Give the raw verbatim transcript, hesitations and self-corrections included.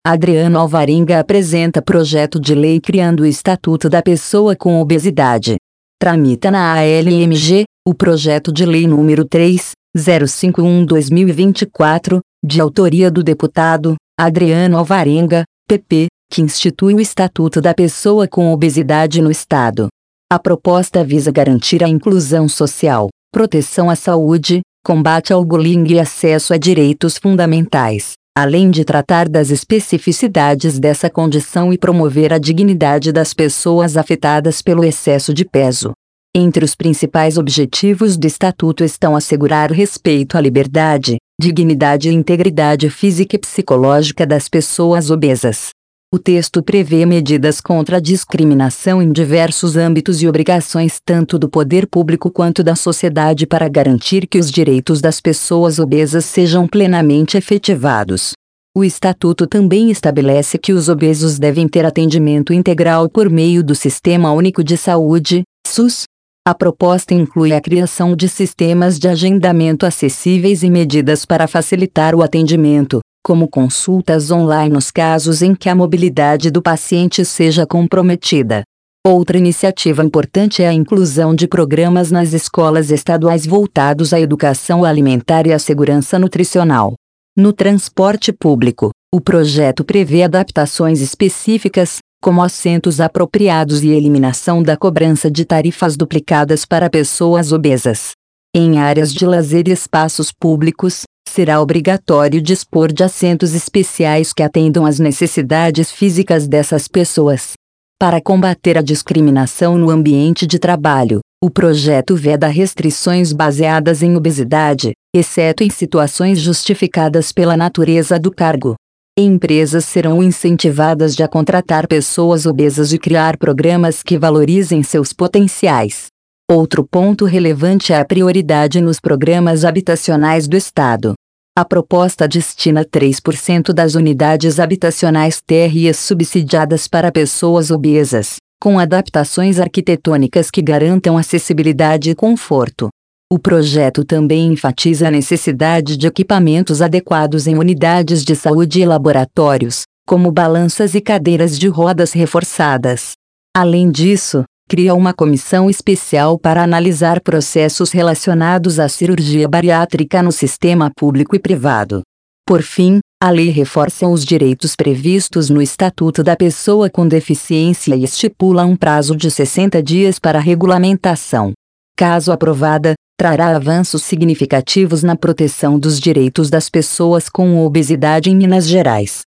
Adriano Alvarenga apresenta projeto de lei criando o Estatuto da Pessoa com Obesidade. Tramita na A L M G, o projeto de lei número três mil e cinquenta e um barra dois mil e vinte e quatro, de autoria do deputado Adriano Alvarenga, P P, que institui o Estatuto da Pessoa com Obesidade no Estado. A proposta visa garantir a inclusão social, proteção à saúde, combate ao bullying e acesso a direitos fundamentais, além de tratar das especificidades dessa condição e promover a dignidade das pessoas afetadas pelo excesso de peso. Entre os principais objetivos do Estatuto estão assegurar respeito à liberdade, dignidade e integridade física e psicológica das pessoas obesas. O texto prevê medidas contra a discriminação em diversos âmbitos e obrigações tanto do poder público quanto da sociedade para garantir que os direitos das pessoas obesas sejam plenamente efetivados. O Estatuto também estabelece que os obesos devem ter atendimento integral por meio do Sistema Único de Saúde, SUS. A proposta inclui a criação de sistemas de agendamento acessíveis e medidas para facilitar o atendimento, como consultas online nos casos em que a mobilidade do paciente seja comprometida. Outra iniciativa importante é a inclusão de programas nas escolas estaduais voltados à educação alimentar e à segurança nutricional. No transporte público, o projeto prevê adaptações específicas, como assentos apropriados e eliminação da cobrança de tarifas duplicadas para pessoas obesas. Em áreas de lazer e espaços públicos, será obrigatório dispor de assentos especiais que atendam às necessidades físicas dessas pessoas. Para combater a discriminação no ambiente de trabalho, o projeto veda restrições baseadas em obesidade, exceto em situações justificadas pela natureza do cargo. Empresas serão incentivadas a contratar pessoas obesas e criar programas que valorizem seus potenciais. Outro ponto relevante é a prioridade nos programas habitacionais do Estado. A proposta destina três por cento das unidades habitacionais T R Es subsidiadas para pessoas obesas, com adaptações arquitetônicas que garantam acessibilidade e conforto. O projeto também enfatiza a necessidade de equipamentos adequados em unidades de saúde e laboratórios, como balanças e cadeiras de rodas reforçadas. Além disso, cria uma comissão especial para analisar processos relacionados à cirurgia bariátrica no sistema público e privado. Por fim, a lei reforça os direitos previstos no Estatuto da Pessoa com Deficiência e estipula um prazo de sessenta dias para a regulamentação. Caso aprovada, trará avanços significativos na proteção dos direitos das pessoas com obesidade em Minas Gerais.